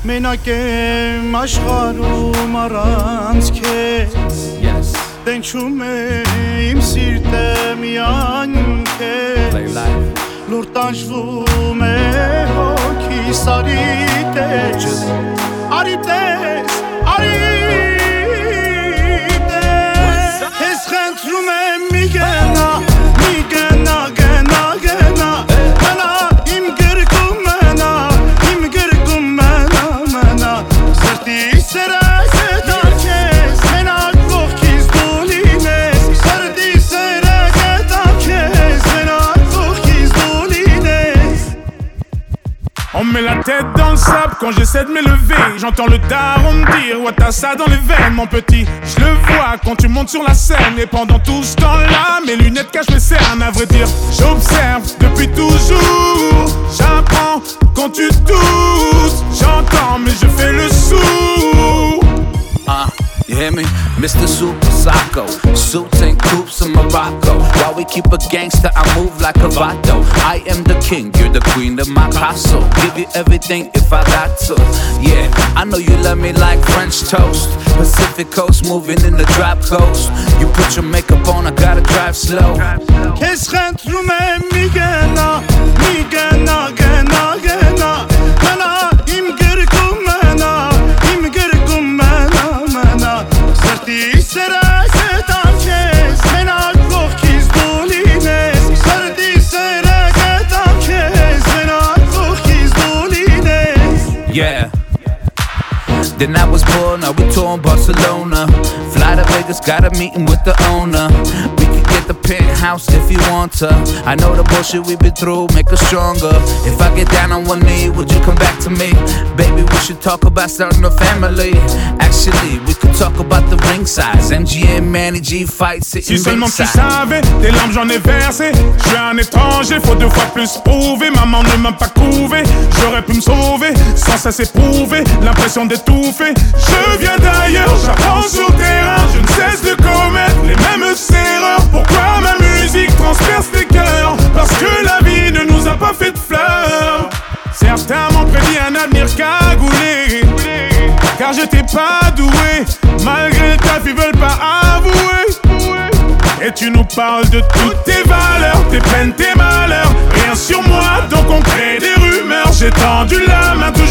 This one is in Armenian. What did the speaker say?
Մենակ եմ աշխարհում առանց քեզ Տենչում է իմ սիրտը միայն քեզ Լուր տանջվում է հոգիս արի տես Արի տես, արի տես Ես խնդրում եմ մի գնա, մի գնա, գնա, գնա Մնա իմ գրկում մնա, իմ գրկում մնա, մնա Սրտի սերը գտա քեզ, մենակ կողքից դու լինես Սրտի սերը գտա քեզ, մենակ կողքից դու լինես On met la tête dans le sable quand j'essaie de m'élever J'entends le daron me dire ouais t'as ça dans les veines mon petit Je le vois quand tu montes sur la scène Et pendant tout ce temps-là mes lunettes cachent mes cernes À vrai dire j'observe depuis toujours J'apprends quand tu doutes J'entends mais je fais le sourd You hear me? Mr. Super Psycho Suits and coops in Morocco While we keep a gangster, I move like a vato I am the king, you're the queen of my castle Give you everything if I got to Yeah, I know you love me like French toast Pacific coast, moving in the drop coast You put your makeup on, I gotta drive slow Քեզ խնդրում եմ մի գնա, մի գնա, գնա, գնա Մնա իմ գրկում մնա, իմ գրկում մնա, մնա Սրտի սերը գտա քեզ, մենակ կողքից դու լինես Սրտի սերը գտա քեզ, մենակ կողքից դու լինես Yeah Then I was born, now we touring Barcelona Fly to Vegas, got a meeting with the owner We can get the penthouse if you want to I know the bullshit we've been through, make us stronger If I get down on one knee, would you come back to me? Baby, we should talk about starting a family Actually, we could talk about the ring size MGM, Manny G fight, sitting Si seulement tu ringside savais, des larmes j'en ai versé Je suis un étranger, faut 2 fois plus prouver Maman ne m'a pas couvé, j'aurais pu me sauver Sans cesse éprouver, l'impression d'étouffer Je viens d'ailleurs, j'apprends sur le terrain Je ne cesse de commettre les mêmes erreurs Pourquoi ma musique transperce les cœurs Parce que la vie ne nous a pas fait de fleurs Certains m'ont prédit un avenir cagoulé Car j'étais pas doué Malgré le taf ils veulent pas avouer Et tu nous parles de toutes tes valeurs Tes peines, tes malheurs Rien sur moi donc on crée des rumeurs J'ai tendu la main